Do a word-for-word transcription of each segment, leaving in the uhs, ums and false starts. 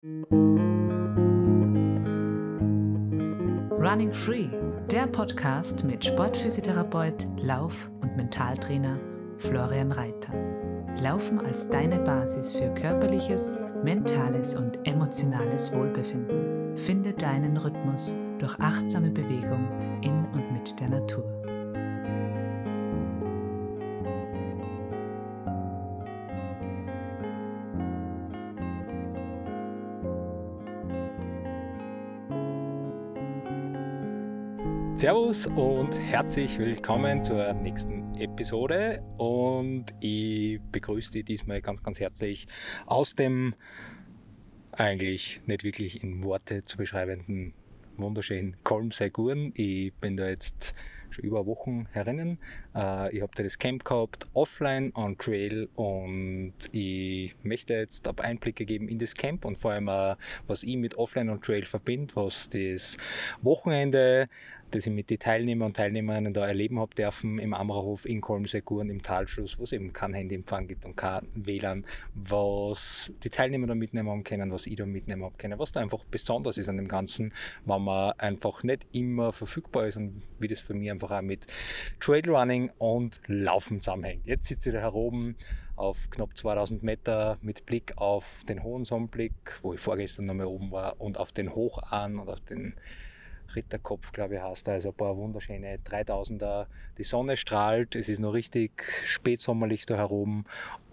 Running Free, der Podcast mit Sportphysiotherapeut, Lauf- und Mentaltrainer Florian Reiter. Laufen als deine Basis für körperliches, mentales und emotionales Wohlbefinden. Finde deinen Rhythmus durch achtsame Bewegung in und mit der Natur. Servus und herzlich willkommen zur nächsten Episode und ich begrüße dich diesmal ganz, ganz herzlich aus dem eigentlich nicht wirklich in Worte zu beschreibenden wunderschönen Kolmsee-Gurn. Ich bin da jetzt schon über Wochen herinnen. Ich habe da das Camp gehabt, offline, on Trail, und ich möchte jetzt ab Einblicke geben in das Camp und vor allem auch, was ich mit Offline und Trail verbinde, was das Wochenende, das ich mit den Teilnehmern und Teilnehmerinnen da erleben habe dürfen im Ammererhof in Kolmsee-Gurn im Talschluss, wo es eben keinen Handyempfang gibt und kein W L A N, was die Teilnehmer da mitnehmen haben können, was ich da mitnehmen habe können, was da einfach besonders ist an dem Ganzen, wenn man einfach nicht immer verfügbar ist und wie das für mich einfach auch mit Trailrunning und Laufen zusammenhängt. Jetzt sitze ich da oben auf knapp zweitausend Meter mit Blick auf den Hohensonnenblick, wo ich vorgestern noch mal oben war, und auf den Hochahn und auf den Ritterkopf, glaube ich, heißt er, also ein paar wunderschöne dreitausender. Die Sonne strahlt, es ist noch richtig spätsommerlich da herum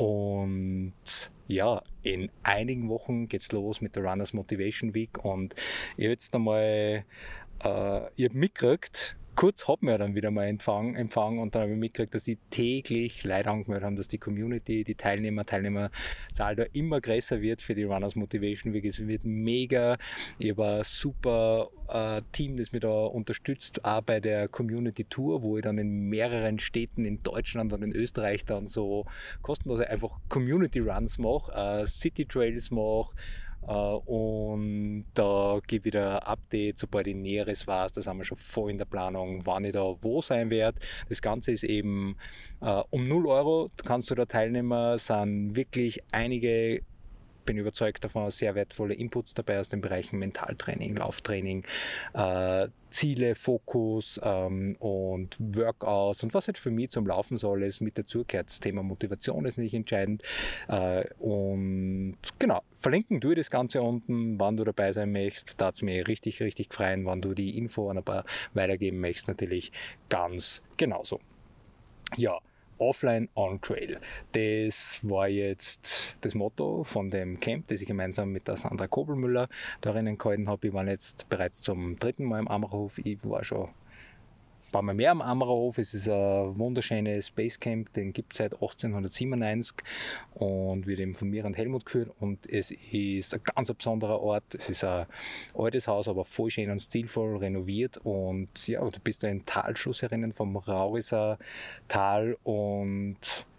und ja, in einigen Wochen geht's los mit der Runners Motivation Week und ich habe jetzt einmal äh, ich hab mitgekriegt, kurz hat mir dann wieder mal empfangen, empfangen und dann habe ich mitgekriegt, dass sie täglich Leute angemeldet haben, dass die Community, die Teilnehmer, Teilnehmerzahl da immer größer wird für die Runners Motivation Week. Es wird mega. Ich habe ein super äh, Team, das mich da unterstützt, auch bei der Community Tour, wo ich dann in mehreren Städten in Deutschland und in Österreich dann so kostenlose einfach Community Runs mache, äh, City Trails mache. Uh, und da gebe ich wieder Update, sobald ich Näheres weiß. Das haben wir schon voll in der Planung, wann ich da wo sein werde. Das Ganze ist eben uh, um null Euro kannst du da Teilnehmer, sind wirklich einige, bin überzeugt davon, sehr wertvolle Inputs dabei aus den Bereichen Mentaltraining, Lauftraining, äh, Ziele, Fokus ähm, und Workouts und was halt für mich zum Laufen soll, ist mit dazu gehört. Das Thema Motivation ist nicht entscheidend äh, und genau, verlinken tue ich das Ganze unten, wann du dabei sein möchtest, da es mir richtig, richtig freuen, wann du die Info an ein paar weitergeben möchtest, natürlich ganz genauso. Ja, Offline on Trail. Das war jetzt das Motto von dem Camp, das ich gemeinsam mit der Sandra Kobelmüller darin gehalten habe. Ich war jetzt bereits zum dritten Mal im Ammererhof. Ich war schon ein paar Mal mehr am Ammererhof. Es ist ein wunderschönes Basecamp, den gibt es seit achtzehnhundertsiebenundneunzig und wird eben von mir und Helmut geführt. Und es ist ein ganz besonderer Ort. Es ist ein altes Haus, aber voll schön und stilvoll renoviert. Und ja, du bist da im Talschluss herinnen vom Rauriser Tal und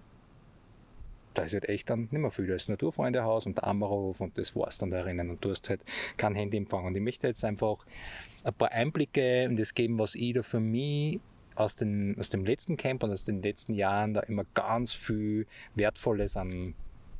da ist halt echt dann nicht mehr viel. Da ist das Naturfreundehaus und der Ammererhof und das war's dann da drinnen und du hast halt kein Handyempfang. Und ich möchte jetzt einfach ein paar Einblicke in das geben, was ich da für mich aus, den, aus dem letzten Camp und aus den letzten Jahren da immer ganz viel Wertvolles an,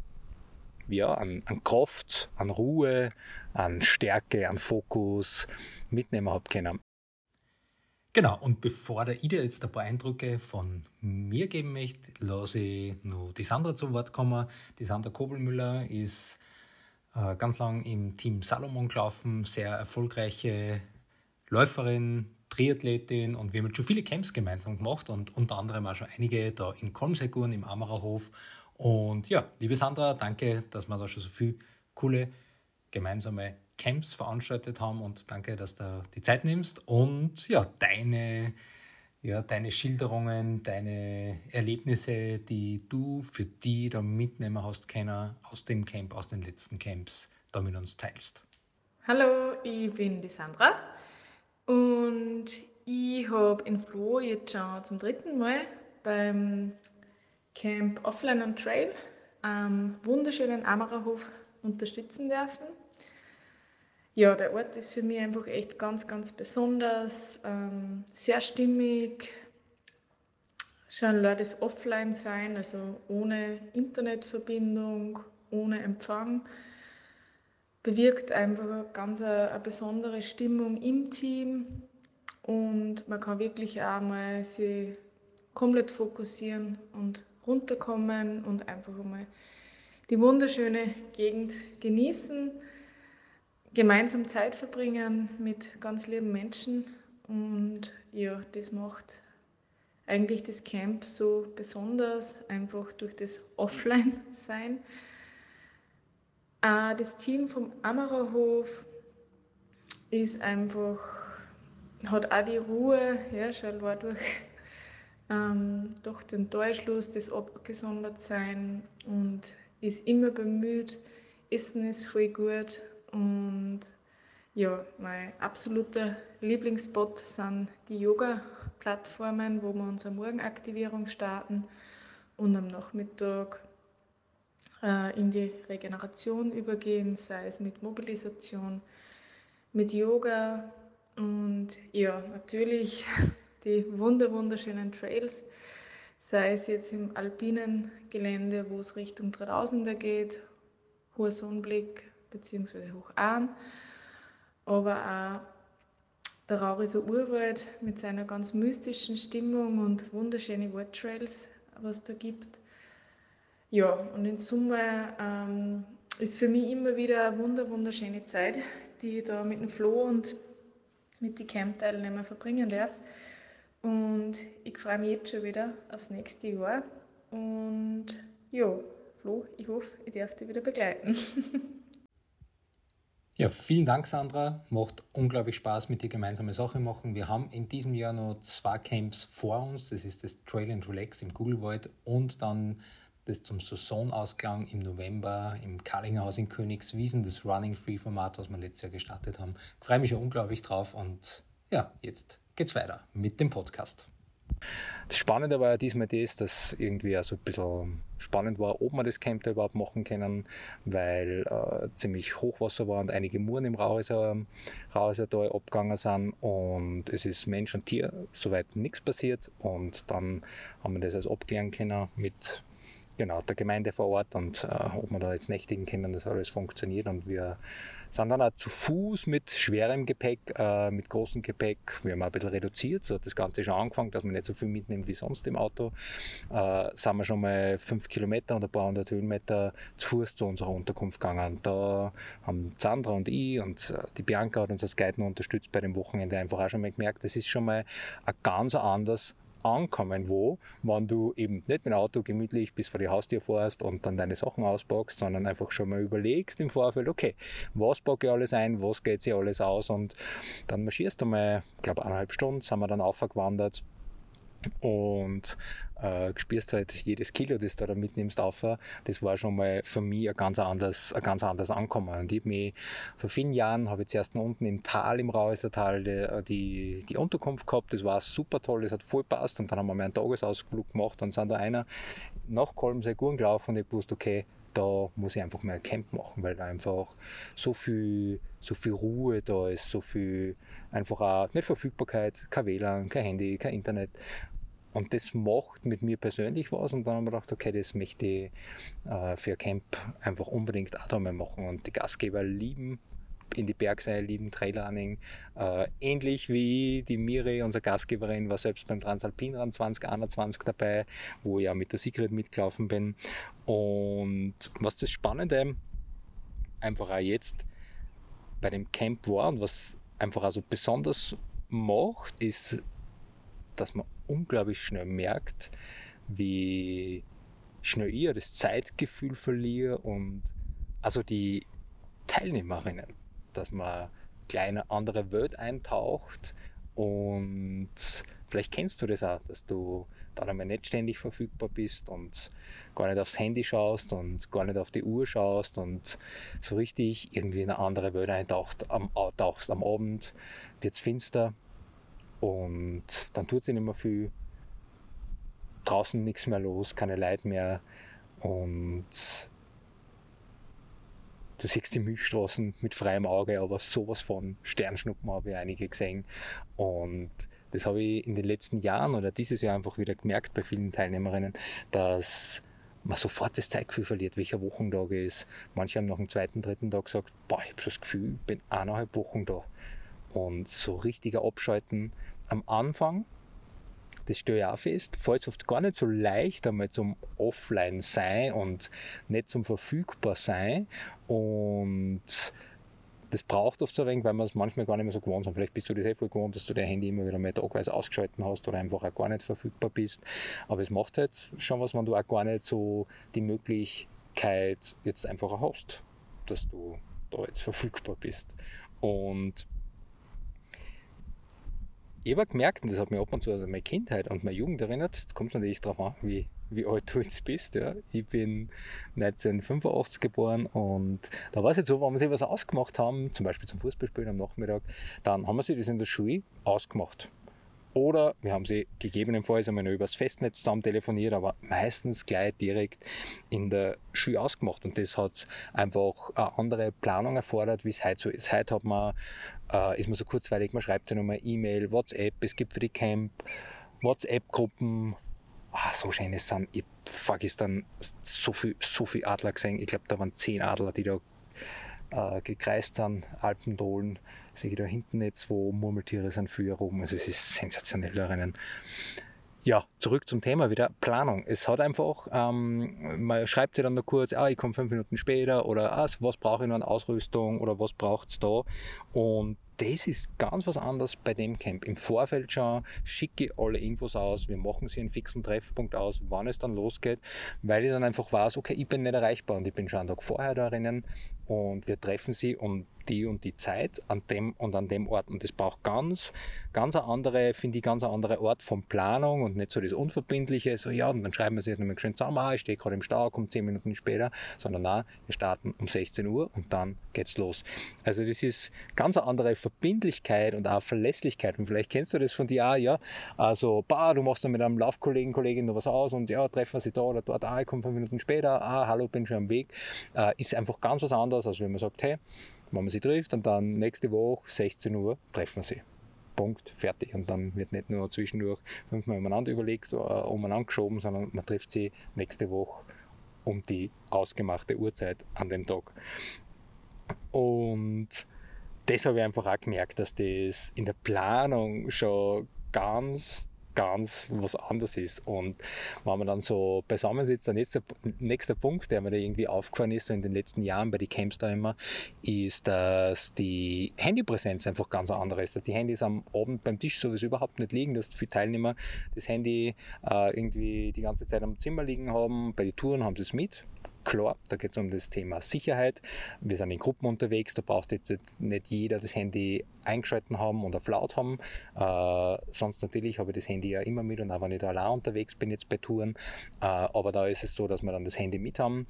ja, an, an Kraft, an Ruhe, an Stärke, an Fokus mitnehmen habe können. Genau, und bevor der Ida jetzt ein paar Eindrücke von mir geben möchte, lasse ich noch die Sandra zu Wort kommen. Die Sandra Kobelmüller ist äh, ganz lang im Team Salomon gelaufen, sehr erfolgreiche Läuferin, Triathletin, und wir haben schon viele Camps gemeinsam gemacht und unter anderem auch schon einige da in Kolmsee-Gurn im Ammererhof. Und ja, liebe Sandra, danke, dass wir da schon so viele coole gemeinsame Camps veranstaltet haben und danke, dass du die Zeit nimmst und ja, deine, ja, deine Schilderungen, deine Erlebnisse, die du für die da mitnehmen hast können aus dem Camp, aus den letzten Camps, da mit uns teilst. Hallo, ich bin die Sandra und ich habe in Floh jetzt schon zum dritten Mal beim Camp Offline on Trail am wunderschönen Ammererhof unterstützen dürfen. Ja, der Ort ist für mich einfach echt ganz, ganz besonders, ähm, sehr stimmig. Schon allein das Offline-Sein, also ohne Internetverbindung, ohne Empfang. bewirkt einfach eine ganz eine, eine besondere Stimmung im Team und man kann wirklich auch mal sich komplett fokussieren und runterkommen und einfach mal die wunderschöne Gegend genießen, gemeinsam Zeit verbringen mit ganz lieben Menschen und ja, das macht eigentlich das Camp so besonders, einfach durch das Offline-Sein. Äh, das Team vom Amererhof ist einfach, hat auch die Ruhe, ja, schon allein durch ähm, durch den Torschluss, das Abgesondertsein und ist immer bemüht, Essen ist voll gut und ja, mein absoluter Lieblingsspot sind die Yoga-Plattformen, wo wir unsere Morgenaktivierung starten und am Nachmittag äh, in die Regeneration übergehen, sei es mit Mobilisation, mit Yoga und ja, natürlich die wunder wunderschönen Trails, sei es jetzt im alpinen Gelände, wo es Richtung dreitausender geht, hoher Sonnenblick bzw. Hochahn, aber auch der Rauriser Urwald mit seiner ganz mystischen Stimmung und wunderschöne Waldtrails, was es da gibt. Ja, und in Summe ähm, ist für mich immer wieder eine wunder wunderschöne Zeit, die ich da mit dem Flo und mit den Camp-Teilnehmern verbringen darf. Und ich freue mich jetzt schon wieder aufs nächste Jahr. Und ja, Flo, ich hoffe, ich darf dich wieder begleiten. Ja, vielen Dank, Sandra. Macht unglaublich Spaß, mit dir gemeinsame Sachen machen. Wir haben in diesem Jahr noch zwei Camps vor uns. Das ist das Trail and Relax im Gugelwald und dann das zum Saisonausklang im November im Karlinghaus in Königswiesen, das Running Free Format, was wir letztes Jahr gestartet haben. Ich freue mich schon unglaublich drauf und ja, jetzt geht's weiter mit dem Podcast. Das Spannende war ja diesmal das, dass irgendwie auch so ein bisschen spannend war, ob wir das Camp da überhaupt machen können, weil äh, ziemlich Hochwasser war und einige Muren im Rauhäuser Tal abgegangen sind und es ist Mensch und Tier soweit nichts passiert und dann haben wir das also abklären können mit Genau, der Gemeinde vor Ort und äh, ob wir da jetzt nächtigen können, das hat alles funktioniert und wir sind dann auch zu Fuß mit schwerem Gepäck, äh, mit großem Gepäck, wir haben auch ein bisschen reduziert, so hat das Ganze schon angefangen, dass man nicht so viel mitnimmt wie sonst im Auto, äh, sind wir schon mal fünf Kilometer und ein paar hundert Höhenmeter zu Fuß zu unserer Unterkunft gegangen. Da haben Sandra und ich und äh, die Bianca hat uns als Guide unterstützt bei dem Wochenende einfach auch schon mal gemerkt, das ist schon mal ein ganz anderes ankommen, wo, wenn du eben nicht mit dem Auto gemütlich bis vor die Haustür fährst und dann deine Sachen auspackst, sondern einfach schon mal überlegst im Vorfeld, okay, was packe ich alles ein, was geht sich alles aus und dann marschierst du mal, ich glaube eineinhalb Stunden, sind wir dann aufgewandert und äh, spürst halt jedes Kilo, das du da mitnimmst, auf. Das war schon mal für mich ein ganz anderes, ein ganz anderes Ankommen. Und ich habe mich vor vielen Jahren, habe ich zuerst noch unten im Tal, im Rauhäuser Tal, die, die, die Unterkunft gehabt. Das war super toll, das hat voll gepasst. Und dann haben wir mal einen Tagesausflug gemacht und sind da einer nach Kolmsee-Gurn gelaufen und ich wusste, okay, da muss ich einfach mal ein Camp machen, weil da einfach so viel, so viel Ruhe da ist, so viel einfach auch nicht Verfügbarkeit, kein W L A N, kein Handy, kein Internet. Und das macht mit mir persönlich was und dann haben wir gedacht, okay, das möchte ich äh, für ein Camp einfach unbedingt auch da mal machen. Und die Gastgeber lieben in die Bergsee, lieben Trailrunning. Äh, ähnlich wie die Miri, unsere Gastgeberin, war selbst beim Transalpinrun zwanzig einundzwanzig dabei, wo ich ja mit der Sigrid mitgelaufen bin. Und was das Spannende einfach auch jetzt bei dem Camp war und was einfach auch so besonders macht, ist, dass man unglaublich schnell merkt, wie schnell ich das Zeitgefühl verliere und also die Teilnehmerinnen, dass man gleich in eine andere Welt eintaucht und vielleicht kennst du das auch, dass du dann einmal nicht ständig verfügbar bist und gar nicht aufs Handy schaust und gar nicht auf die Uhr schaust und so richtig irgendwie in eine andere Welt eintauchst. Am, tauchst. Am Abend wird es finster und dann tut sich nicht mehr viel. Draußen nichts mehr los, keine Leute mehr und du siehst die Milchstraßen mit freiem Auge, aber sowas von Sternschnuppen habe ich einige gesehen und das habe ich in den letzten Jahren oder dieses Jahr einfach wieder gemerkt bei vielen Teilnehmerinnen, dass man sofort das Zeitgefühl verliert, welcher Wochentag ist. Manche haben nach dem zweiten, dritten Tag gesagt, boah, ich habe schon das Gefühl, ich bin eineinhalb Wochen da. Und so richtiger Abschalten am Anfang, das stelle ich auch fest, fällt es oft gar nicht so leicht einmal zum Offline sein und nicht zum verfügbar sein. Und das braucht oft so ein wenig, weil man es manchmal gar nicht mehr so gewohnt ist. Vielleicht bist du das eh voll gewohnt, dass du dein Handy immer wieder mal tagweise ausgeschalten hast oder einfach auch gar nicht verfügbar bist. Aber es macht halt schon was, wenn du auch gar nicht so die Möglichkeit jetzt einfach auch hast, dass du da jetzt verfügbar bist. Und ich habe gemerkt, und das hat mich ab und zu an meine Kindheit und meine Jugend erinnert, jetzt kommt es natürlich darauf an, wie, wie alt du jetzt bist. Ja. Ich bin neunzehnhundertfünfundachtzig geboren und da war es jetzt so, wenn wir sich was ausgemacht haben, zum Beispiel zum Fußballspielen am Nachmittag, dann haben wir sich das in der Schule ausgemacht. Oder wir haben sie gegebenenfalls einmal noch übers Festnetz zusammen telefoniert, aber meistens gleich direkt in der Schule ausgemacht. Und das hat einfach eine andere Planung erfordert, wie es heute so ist. Heute hat man, äh, ist man so kurzweilig, man schreibt ja nochmal E-Mail, WhatsApp, es gibt für die Camp WhatsApp-Gruppen. Ah, so schön ist es. Ich habe gestern so viel, so viel Adler gesehen. Ich glaube, da waren zehn Adler, die da äh, gekreist sind, Alpendohlen. Sehe ich da hinten jetzt, wo Murmeltiere sind für hier oben. Also es ist sensationell da rennen. Ja, zurück zum Thema wieder. Planung. Es hat einfach, ähm, man schreibt sich dann noch kurz, ah, ich komme fünf Minuten später oder ah, was brauche ich noch an Ausrüstung oder was braucht es da? Und das ist ganz was anderes bei dem Camp. Im Vorfeld schon schicke ich alle Infos aus, wir machen sie einen fixen Treffpunkt aus, wann es dann losgeht, weil ich dann einfach weiß, okay, ich bin nicht erreichbar und ich bin schon einen Tag vorher da drinnen und wir treffen sie um die und die Zeit an dem und an dem Ort. Und das braucht ganz, ganz eine andere, finde ich, ganz eine andere Art von Planung und nicht so das Unverbindliche, so ja, und dann schreiben wir sich nochmal schön zusammen, ah, ich stehe gerade im Stau, komme zehn Minuten später, sondern nein, wir starten um sechzehn Uhr und dann geht's los. Also das ist ganz eine andere Verbindlichkeit und auch Verlässlichkeit. Und vielleicht kennst du das von dir auch, ja, also, bah, du machst dann mit einem Laufkollegen, Kollegin noch was aus und ja, treffen wir sie da oder dort, ah, ich komme fünf Minuten später, ah, hallo, bin schon am Weg, äh, ist einfach ganz was anderes, als wenn man sagt, hey, wenn man sie trifft und dann nächste Woche sechzehn Uhr treffen wir sie. Punkt, fertig. Und dann wird nicht nur zwischendurch fünfmal umeinander überlegt, uh, umeinander geschoben, sondern man trifft sie nächste Woche um die ausgemachte Uhrzeit an dem Tag. Und das habe ich einfach auch gemerkt, dass das in der Planung schon ganz ganz was anderes ist. Und wenn man dann so beisammen sitzt, der nächste, nächster Punkt, der mir da irgendwie aufgefallen ist, so in den letzten Jahren bei den Camps da immer, ist, dass die Handypräsenz einfach ganz andere ist. Dass die Handys am Abend beim Tisch sowieso überhaupt nicht liegen, dass viele Teilnehmer das Handy äh, irgendwie die ganze Zeit am Zimmer liegen haben. Bei den Touren haben sie es mit. Klar, da geht es um das Thema Sicherheit. Wir sind in Gruppen unterwegs, da braucht jetzt nicht jeder das Handy eingeschalten haben und auf laut haben. Äh, sonst natürlich habe ich das Handy ja immer mit und auch wenn ich da allein unterwegs bin jetzt bei Touren. Äh, aber da ist es so, dass wir dann das Handy mit haben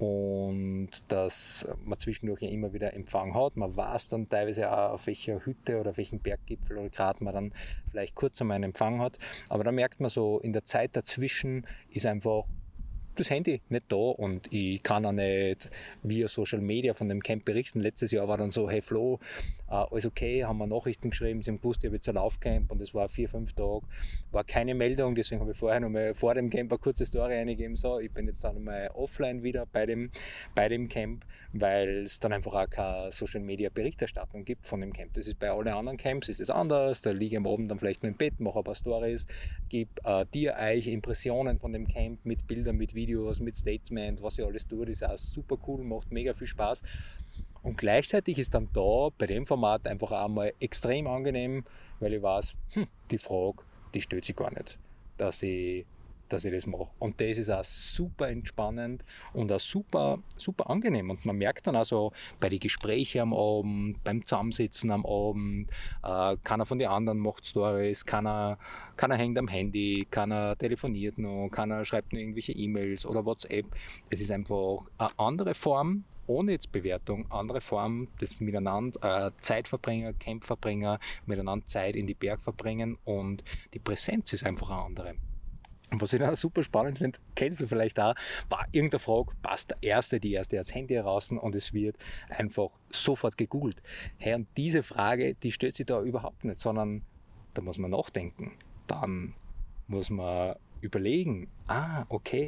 und dass man zwischendurch ja immer wieder Empfang hat. Man weiß dann teilweise auch, auf welcher Hütte oder auf welchem Berggipfel oder Grat man dann vielleicht kurz einmal einen Empfang hat. Aber da merkt man so, in der Zeit dazwischen ist einfach das Handy nicht da und ich kann auch nicht via Social Media von dem Camp berichten. Letztes Jahr war dann so, hey Flo, äh, alles okay, haben wir Nachrichten geschrieben, sie haben gewusst, ich habe jetzt ein Laufcamp und es war vier, fünf Tage, war keine Meldung, deswegen habe ich vorher noch mal vor dem Camp eine kurze Story eingegeben, so, ich bin jetzt dann mal offline wieder bei dem, bei dem Camp, weil es dann einfach auch keine Social Media Berichterstattung gibt von dem Camp. Das ist bei allen anderen Camps ist es anders, da liege ich am Abend dann vielleicht nur im Bett, mache ein paar Stories, gebe äh, dir euch Impressionen von dem Camp mit Bildern, mit Videos, mit Statement, was ich alles tue, das ist auch super cool, macht mega viel Spaß. Und gleichzeitig ist dann da bei dem Format einfach auch mal extrem angenehm, weil ich weiß, hm, die Frage, die stellt sich gar nicht, dass ich, dass ich das mache. Und das ist auch super entspannend und auch super, super angenehm. Und man merkt dann also bei den Gesprächen am Abend, beim Zusammensitzen am Abend, äh, keiner von den anderen macht Stories, keiner, keiner hängt am Handy, keiner telefoniert noch, keiner schreibt nur irgendwelche E-Mails oder WhatsApp. Es ist einfach eine andere Form, ohne jetzt Bewertung, andere Form des Miteinander, äh, Zeitverbringer, Campverbringer, miteinander Zeit in die Berg verbringen und die Präsenz ist einfach eine andere. Und was ich auch super spannend finde, kennst du vielleicht auch, war irgendeine Frage, passt der Erste, die Erste das Handy heraus und es wird einfach sofort gegoogelt. Hey, und diese Frage, die stellt sich da überhaupt nicht, sondern da muss man nachdenken. Dann muss man überlegen, ah, okay,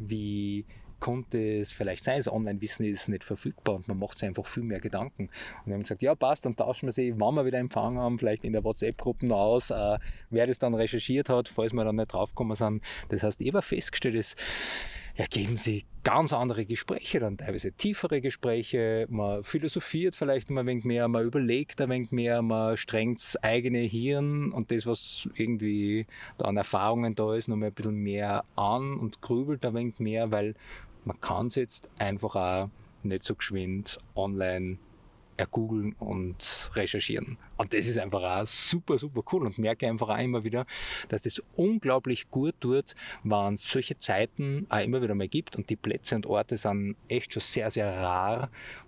wie konnte es vielleicht sein, das Online-Wissen ist nicht verfügbar und man macht sich einfach viel mehr Gedanken. Und wir haben gesagt, ja passt, dann tauschen wir sie, wenn wir wieder Empfang haben, vielleicht in der WhatsApp-Gruppe noch aus, äh, wer das dann recherchiert hat, falls wir dann nicht draufgekommen sind. Das heißt, ich habe festgestellt, es ergeben sich ganz andere Gespräche, dann teilweise tiefere Gespräche, man philosophiert vielleicht mal ein wenig mehr, man überlegt ein wenig mehr, man strengt das eigene Hirn und das, was irgendwie da an Erfahrungen da ist, noch mal ein bisschen mehr an und grübelt ein wenig mehr, weil man kann es jetzt einfach auch nicht so geschwind online ergoogeln und recherchieren. Und das ist einfach auch super, super cool und merke einfach auch immer wieder, dass das unglaublich gut tut, wenn es solche Zeiten auch immer wieder mal gibt und die Plätze und Orte sind echt schon sehr, sehr rar,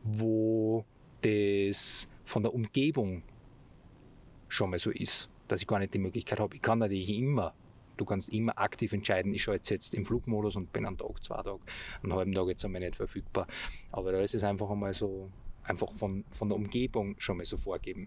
wo das von der Umgebung schon mal so ist, dass ich gar nicht die Möglichkeit habe. Ich kann natürlich immer Du kannst immer aktiv entscheiden, ich schaue jetzt im Flugmodus und bin einen Tag, zwei Tage, einen halben Tag jetzt einmal nicht verfügbar. Aber da ist es einfach einmal so, einfach von, von der Umgebung schon mal so vorgeben.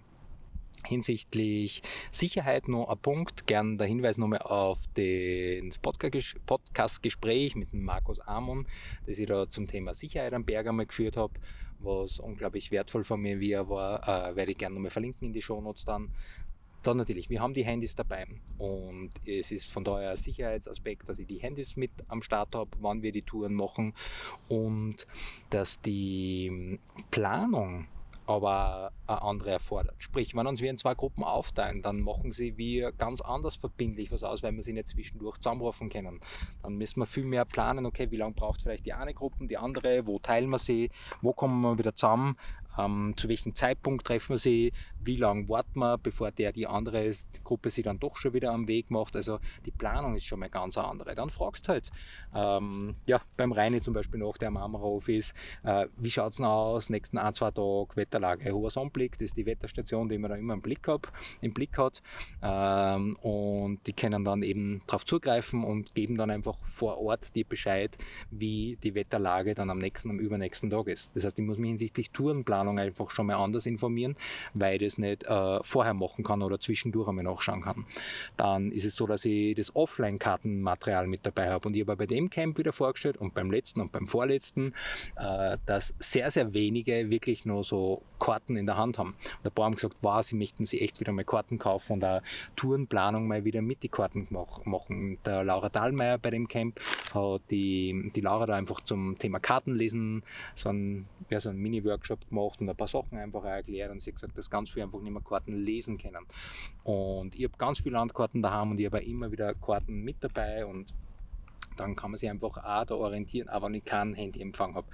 Hinsichtlich Sicherheit noch ein Punkt, gern der Hinweis nochmal auf das Podcast-Gespräch mit dem Markus Amon, das ich da zum Thema Sicherheit am Berg einmal geführt habe, was unglaublich wertvoll von mir wie er war, äh, werde ich gerne nochmal verlinken in die Shownotes dann. Dann natürlich, wir haben die Handys dabei und es ist von daher ein Sicherheitsaspekt, dass ich die Handys mit am Start habe, wann wir die Touren machen und dass die Planung aber eine andere erfordert. Sprich, wenn uns wir in zwei Gruppen aufteilen, dann machen sie wir ganz anders verbindlich was aus, weil wir sie nicht zwischendurch zusammenrufen können. Dann müssen wir viel mehr planen, okay, wie lange braucht vielleicht die eine Gruppe, die andere, wo teilen wir sie, wo kommen wir wieder zusammen, ähm, zu welchem Zeitpunkt treffen wir sie, wie lange warten wir, bevor der die andere Gruppe sie dann doch schon wieder am Weg macht. Also die Planung ist schon mal ganz eine andere. Dann fragst du halt, ähm, ja, beim Reini zum Beispiel nach, der am Ammerhof ist, äh, wie schaut es denn aus, nächsten ein, zwei Tage, Wetterlage, hoher Sonnenblick, das ist die Wetterstation, die man da immer im Blick, hab, im Blick hat ähm, und die können dann eben darauf zugreifen und geben dann einfach vor Ort dir Bescheid, wie die Wetterlage dann am nächsten, am übernächsten Tag ist. Das heißt, ich muss mich hinsichtlich Tourenplanung einfach schon mal anders informieren, weil ich das nicht äh, vorher machen kann oder zwischendurch einmal nachschauen kann. Dann ist es so, dass ich das Offline-Kartenmaterial mit dabei habe und ich habe bei dem Camp wieder vorgestellt und beim letzten und beim vorletzten, äh, dass sehr, sehr wenige wirklich nur so Karten in der Hand haben. Und ein paar haben gesagt, wow, sie möchten sich echt wieder mal Karten kaufen und eine Tourenplanung mal wieder mit die Karten machen. Der Laura Dahlmeier bei dem Camp hat die, die Laura da einfach zum Thema Kartenlesen so einen, ja, so einen Mini-Workshop gemacht und ein paar Sachen einfach auch erklärt und sie hat gesagt, dass ganz viele einfach nicht mehr Karten lesen können. Und ich habe ganz viele Landkarten daheim und ich habe immer wieder Karten mit dabei und dann kann man sich einfach auch da orientieren, auch wenn ich keinen Handyempfang habe.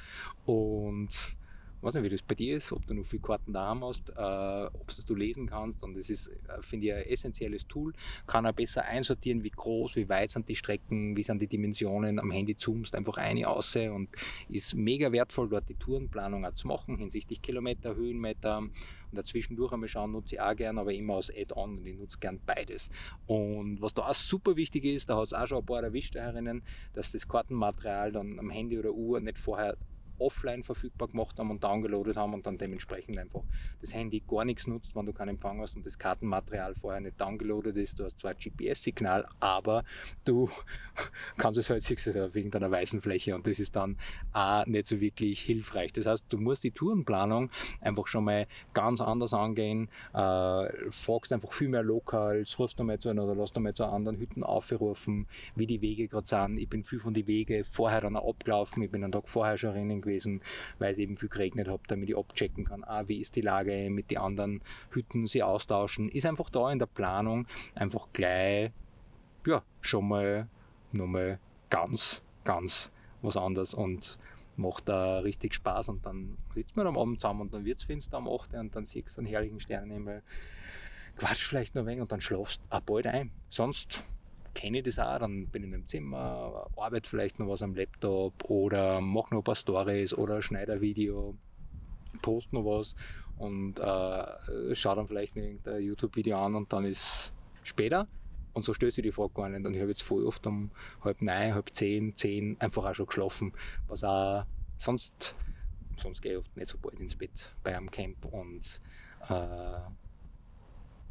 Und ich weiß nicht, wie das bei dir ist, ob du noch viele Karten daheim hast, äh, ob es du lesen kannst. Und das ist, finde ich, ein essentielles Tool. Kann auch besser einsortieren, wie groß, wie weit sind die Strecken, wie sind die Dimensionen. Am Handy zoomst einfach eine aus und ist mega wertvoll, dort die Tourenplanung auch zu machen, hinsichtlich Kilometer, Höhenmeter. Und dazwischendurch einmal schauen, nutze ich auch gern, aber immer als Add-on und ich nutze gern beides. Und was da auch super wichtig ist, da hat es auch schon ein paar erwischt herinnen, dass das Kartenmaterial dann am Handy oder Uhr nicht vorher offline verfügbar gemacht haben und downgeloadet haben und dann dementsprechend einfach das Handy gar nichts nutzt, wenn du keinen Empfang hast und das Kartenmaterial vorher nicht downgeloadet ist. Du hast zwar ein G P S-Signal, aber du kannst es halt siehst auf irgendeiner weißen Fläche und das ist dann auch nicht so wirklich hilfreich. Das heißt, du musst die Tourenplanung einfach schon mal ganz anders angehen, äh, fragst einfach viel mehr lokal, rufst du mal zu einer oder lass du mal zu anderen Hütten aufrufen, wie die Wege gerade sind. Ich bin viel von den Wegen vorher dann auch abgelaufen, ich bin einen Tag vorher schon rennen gewesen, weil es eben viel geregnet hat, damit ich abchecken kann, ah, wie ist die Lage mit den anderen Hütten, sie austauschen. Ist einfach da in der Planung einfach gleich, ja, schon mal nochmal ganz, ganz was anderes und macht da richtig Spaß und dann sitzt man am Abend zusammen und dann wird es finster am acht und dann siehst du einen herrlichen Sternenhimmel, quatsch vielleicht noch ein wenig und dann schlafst du auch bald ein. Sonst kenne ich das auch, dann bin ich in einem Zimmer, arbeite vielleicht noch was am Laptop oder mache noch ein paar Stories oder schneide ein Video, poste noch was und äh, schaue dann vielleicht irgendein YouTube-Video an und dann ist später und so stellt sich die Frage gar nicht und ich habe jetzt voll oft um halb neun, halb zehn, zehn einfach auch schon geschlafen, was auch sonst, sonst gehe ich oft nicht so bald ins Bett bei einem Camp und äh,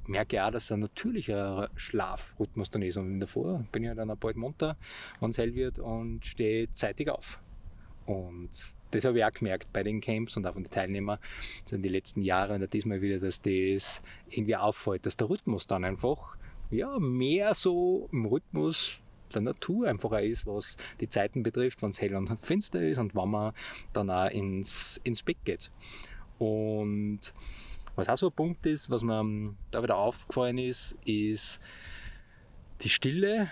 merke ich auch, dass es ein natürlicher Schlafrhythmus dann ist. Und in der Früh bin ich dann bald munter, wenn es hell wird, und stehe zeitig auf. Und das habe ich auch gemerkt bei den Camps und auch von den Teilnehmern so in den letzten Jahren und diesmal wieder, dass das irgendwie auffällt, dass der Rhythmus dann einfach ja, mehr so im Rhythmus der Natur einfach auch ist, was die Zeiten betrifft, wenn es hell und finster ist und wann man dann auch ins, ins Bett geht. Und was auch so ein Punkt ist, was mir da wieder aufgefallen ist, ist die Stille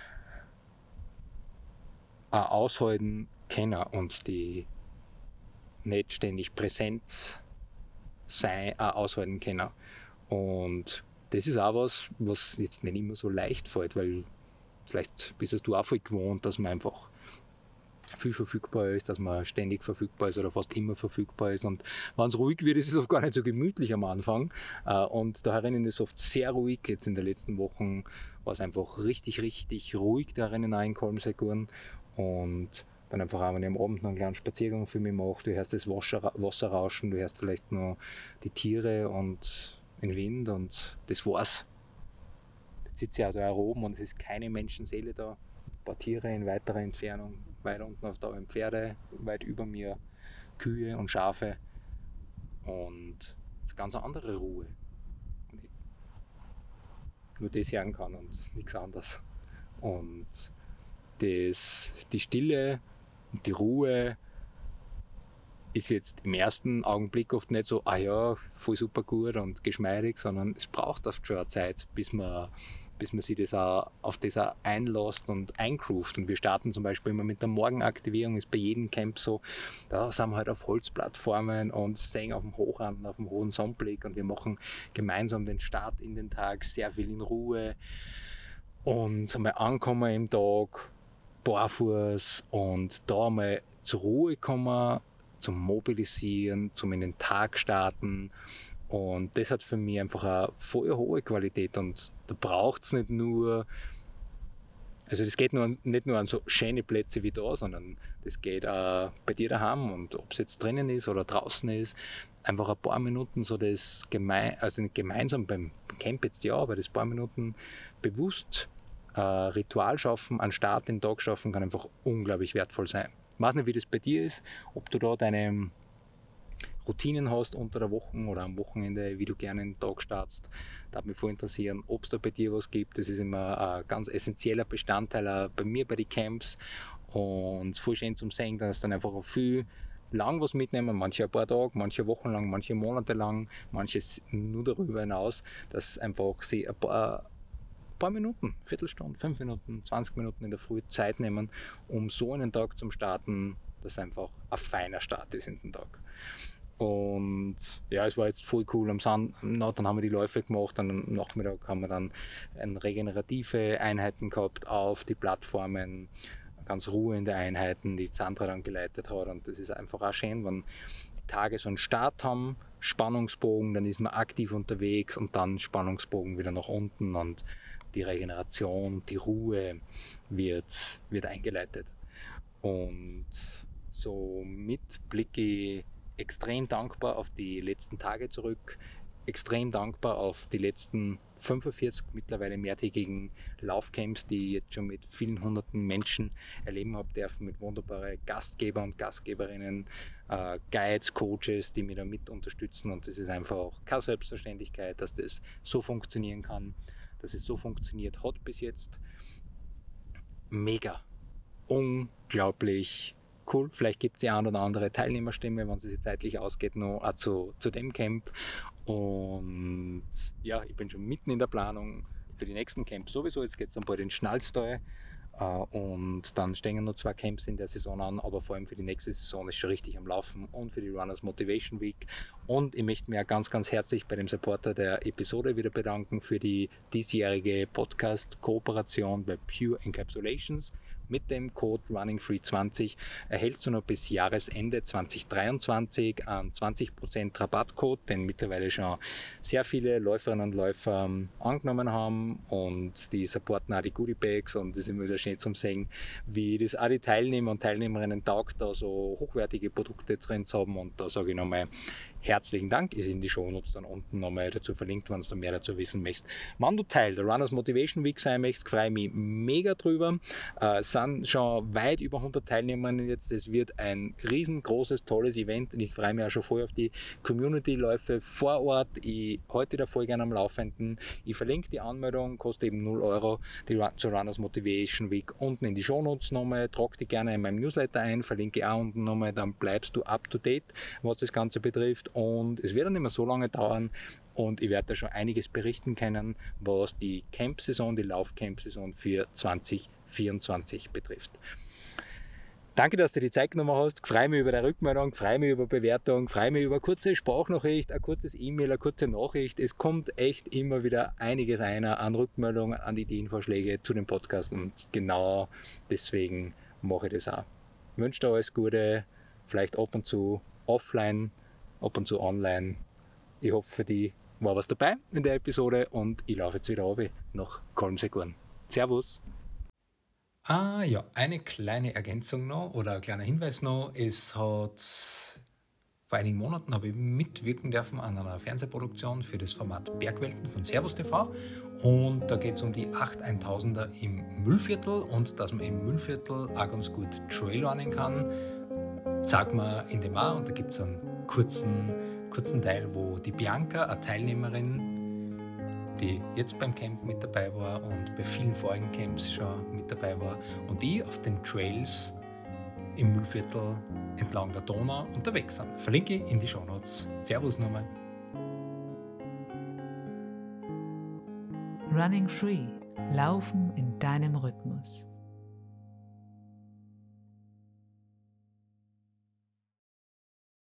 auch aushalten können und die nicht ständig Präsenz sein, auch aushalten können. Und das ist auch was, was jetzt nicht immer so leicht fällt, weil vielleicht bist du auch voll gewohnt, dass man einfach viel verfügbar ist, dass man ständig verfügbar ist oder fast immer verfügbar ist. Und wenn es ruhig wird, ist es oft gar nicht so gemütlich am Anfang. Und da herinnen ist es oft sehr ruhig. Jetzt in den letzten Wochen war es einfach richtig, richtig ruhig da herinnen auch in Kolmsee-Gurn. Und dann einfach auch, wenn ich am Abend noch einen kleinen Spaziergang für mich mache, du hörst das Wasser, Wasser rauschen, du hörst vielleicht noch die Tiere und den Wind und das war's. Jetzt sitze ich auch da oben und es ist keine Menschenseele da. Ein paar Tiere in weiterer Entfernung, weit unten auf der Pferde, weit über mir Kühe und Schafe und es ist eine ganz andere Ruhe. Und ich nur das hören kann und nichts anderes. Und das, die Stille und die Ruhe ist jetzt im ersten Augenblick oft nicht so, ah ja, voll super gut und geschmeidig, sondern es braucht oft schon eine Zeit, bis man, bis man sich das auch, auf das auch einlässt und eingroovt. Und wir starten zum Beispiel immer mit der Morgenaktivierung, ist bei jedem Camp so, da sind wir halt auf Holzplattformen und sehen auf dem Hochrand, auf dem hohen Sonnenblick und wir machen gemeinsam den Start in den Tag, sehr viel in Ruhe und einmal ankommen im Tag, barfuß und da mal zur Ruhe kommen, zum Mobilisieren, zum in den Tag starten. Und das hat für mich einfach eine voll hohe Qualität. Und da braucht es nicht nur, also das geht nur, nicht nur an so schöne Plätze wie da, sondern das geht auch bei dir daheim und ob es jetzt drinnen ist oder draußen ist, einfach ein paar Minuten so das gemein, also nicht gemeinsam beim Camp jetzt ja, aber das paar Minuten bewusst äh, Ritual schaffen, einen Start in den Tag schaffen, kann einfach unglaublich wertvoll sein. Ich weiß nicht, wie das bei dir ist, ob du da deine Routinen hast unter der Woche oder am Wochenende, wie du gerne den Tag startst. Da würde mich voll interessieren, ob es da bei dir was gibt. Das ist immer ein ganz essentieller Bestandteil auch bei mir bei den Camps. Und es ist voll schön zum sehen, dass dann einfach auch viel lang was mitnehmen, manche ein paar Tage, manche Wochen lang, manche Monate lang, manches nur darüber hinaus, dass einfach sie ein paar ein paar Minuten, Viertelstunde, fünf Minuten, zwanzig Minuten in der Früh Zeit nehmen, um so einen Tag zum Starten, dass einfach ein feiner Start ist in den Tag. Und ja, es war jetzt voll cool am Sand, dann haben wir die Läufe gemacht, dann am Nachmittag haben wir dann regenerative Einheiten gehabt auf die Plattformen, ganz ruhende Einheiten, die Sandra dann geleitet hat und das ist einfach auch schön, wenn die Tage so einen Start haben, Spannungsbogen, dann ist man aktiv unterwegs und dann Spannungsbogen wieder nach unten und die Regeneration, die Ruhe wird, wird eingeleitet. Und somit blicke ich extrem dankbar auf die letzten Tage zurück, extrem dankbar auf die letzten fünfundvierzig mittlerweile mehrtägigen Laufcamps, die ich jetzt schon mit vielen hunderten Menschen erleben habe dürfen, mit wunderbaren Gastgeber und Gastgeberinnen, äh, Guides, Coaches, die mich da mit unterstützen und das ist einfach auch keine Selbstverständlichkeit, dass das so funktionieren kann, dass es so funktioniert hat bis jetzt. Mega, unglaublich cool. Vielleicht gibt es die eine oder andere Teilnehmerstimme, wenn es sich zeitlich ausgeht, noch auch zu, zu dem Camp. Und ja, ich bin schon mitten in der Planung für die nächsten Camps sowieso. Jetzt geht es dann bald in Schnalztal. Und dann stehen noch zwei Camps in der Saison an, aber vor allem für die nächste Saison ist schon richtig am Laufen und für die Runners Motivation Week. Und ich möchte mich auch ganz, ganz herzlich bei dem Supporter der Episode wieder bedanken für die diesjährige Podcast-Kooperation bei Pure Encapsulations. Mit dem Code Running Free zwanzig erhältst du noch bis Jahresende zwanzig dreiundzwanzig einen zwanzig Prozent Rabattcode, den mittlerweile schon sehr viele Läuferinnen und Läufer angenommen haben und die supporten auch die Goodie Bags und das ist immer wieder schön zum sehen, wie das auch die Teilnehmer und Teilnehmerinnen taugt, da so hochwertige Produkte drin zu haben und da sage ich nochmal herzlichen Dank. Ist in die Shownotes dann unten nochmal dazu verlinkt, wenn du mehr dazu wissen möchtest. Wenn du Teil der Runners Motivation Week sein möchtest, freue ich mich mega drüber. Äh, es sind schon weit über hundert Teilnehmer jetzt. Es wird ein riesengroßes, tolles Event und ich freue mich auch schon voll auf die Community-Läufe vor Ort. Ich halte da voll gerne am Laufenden. Ich verlinke die Anmeldung, kostet eben null Euro, die zur Runners Motivation Week unten in die Shownotes nochmal. Trag die gerne in meinem Newsletter ein, verlinke auch unten nochmal, dann bleibst du up to date, was das Ganze betrifft. Und es wird dann nicht mehr so lange dauern und ich werde da schon einiges berichten können, was die Camp-Saison, die Lauf-Camp-Saison für zwanzig vierundzwanzig betrifft. Danke, dass du die Zeit genommen hast. Ich freue mich über deine Rückmeldung, freue mich über Bewertung, freue mich über eine kurze Sprachnachricht, ein kurzes E-Mail, eine kurze Nachricht. Es kommt echt immer wieder einiges ein an Rückmeldungen, an Ideenvorschläge zu dem Podcast und genau deswegen mache ich das auch. Ich wünsche dir alles Gute, vielleicht ab und zu offline, ab und zu online. Ich hoffe, für dich war was dabei in der Episode und ich laufe jetzt wieder runter nach Kolmsegurn. Servus! Ah ja, eine kleine Ergänzung noch oder ein kleiner Hinweis noch. Es hat vor einigen Monaten habe ich mitwirken dürfen an einer Fernsehproduktion für das Format Bergwelten von Servus T V und da geht es um die acht tausender im Müllviertel und dass man im Müllviertel auch ganz gut Trailrunning kann, sagt man in dem auch und da gibt es einen kurzen, kurzen Teil, wo die Bianca, eine Teilnehmerin, die jetzt beim Camp mit dabei war und bei vielen vorigen Camps schon mit dabei war und die auf den Trails im Müllviertel entlang der Donau unterwegs sind. Verlinke ich in die Shownotes. Servus nochmal. Running Free. Laufen in deinem Rhythmus.